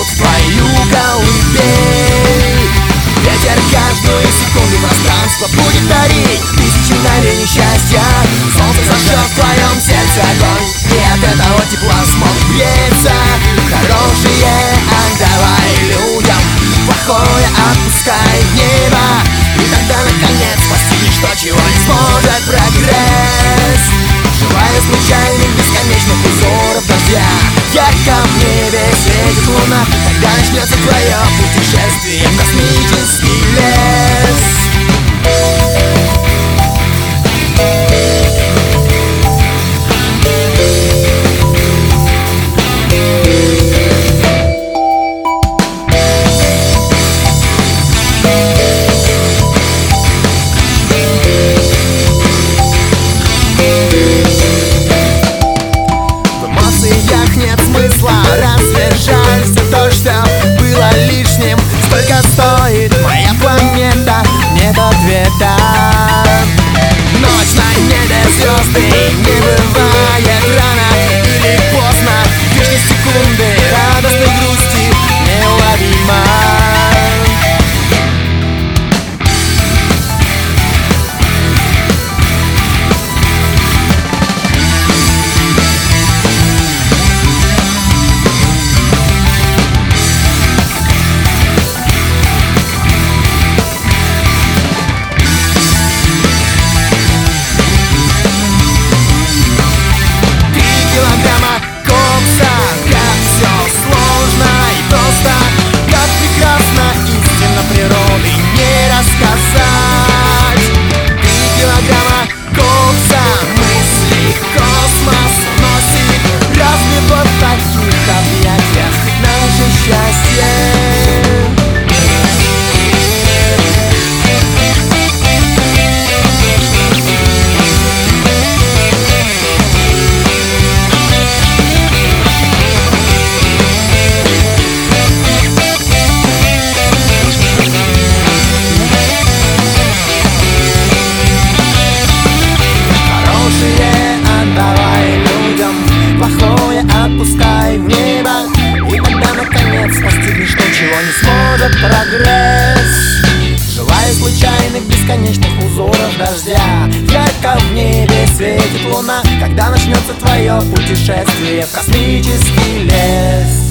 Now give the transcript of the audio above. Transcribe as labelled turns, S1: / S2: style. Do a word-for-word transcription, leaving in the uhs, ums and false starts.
S1: поют в твою колыбель. Ветер каждую секунду пространства будет дарить тысячи мгновений счастья. Солнце зажжет в твоем сердце огонь, и от этого тепла смогут греться. Хорошее отдавай людям, плохое отпускай в небо, и тогда наконец постигнешь то, чего не сможет прогресс. Желаю случайных бесконечных узоров дождя, ярко в небе светит луна, когда начнется твое путешествие в космический лес. Нет смысла раздержать все то, что было лишним. Сколько стоит моя планета? Нет ответа. Ночь на небе, звезды, не бывает рано или поздно. Лишние секунды радостной грусти неуловимо. Природы не рассказать. Три килограмма кокса, мысли космос носит. Разве вот в таких объятиях наше счастье? Отпускай в небо, и тогда наконец постигнешь то, чего не сможет прогресс. Желаю случайных бесконечных узоров дождя, ярко в небе светит луна, когда начнется твое путешествие в космический лес.